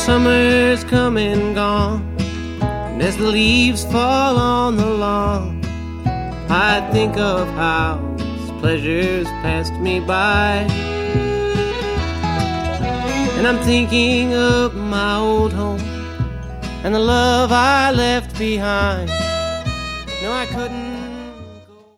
summer's come and gone, and as the leaves fall on the lawn, I think of how his pleasures passed me by. And I'm thinking of my old home and the love I left behind. No, I couldn't